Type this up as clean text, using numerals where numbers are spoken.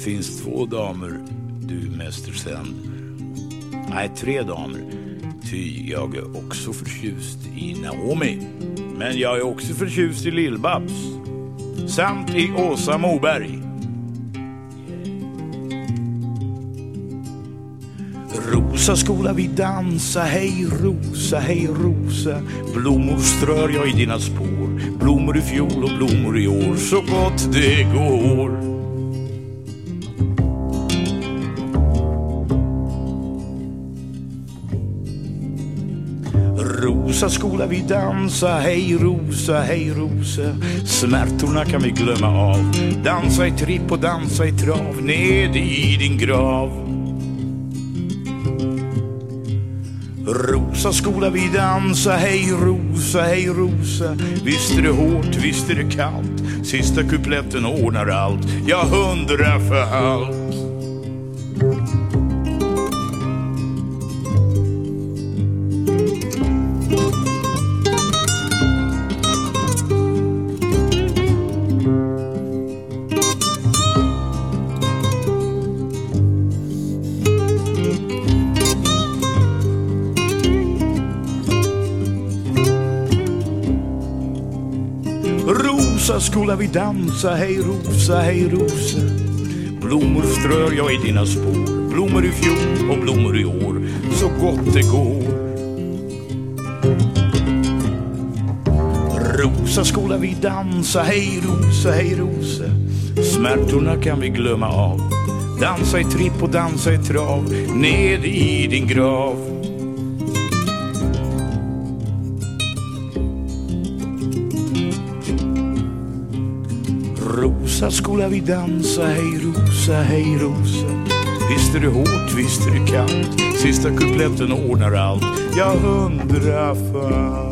finns 2 damer, du mästersänd. Nej, 3 damer. Ty jag är också förtjust i Naomi. Men jag är också förtjust i Lill-Babs. Samt i Åsa Moberg. Rosa skola vi dansa, hej rosa. Blommor strör jag i dina spår. Blommor i fjol och blommor i år, så gott det går. Rosa skola vi dansa, hej rosa. Smärtorna kan vi glömma av. Dansa i tripp och dansa i trav, ned i din grav. Rosa skola vi dansa, hej rosa. Visst är det hårt, visst är det kallt. Sista kupletten ordnar allt, jag 100 för allt. Rosa skola vi dansa, hej rosa. Blommor strör jag i dina spår. Blommor i fjol och blommor i år, så gott det går. Rosa skola vi dansa, hej rosa. Smärtorna kan vi glömma av. Dansa i tripp och dansa i trav, ned i din grav. Rosa skola vi dansa, hej rosa. Visst är det hårt, visst är det kallt. Sista kupletten ordnar allt, jag 100 för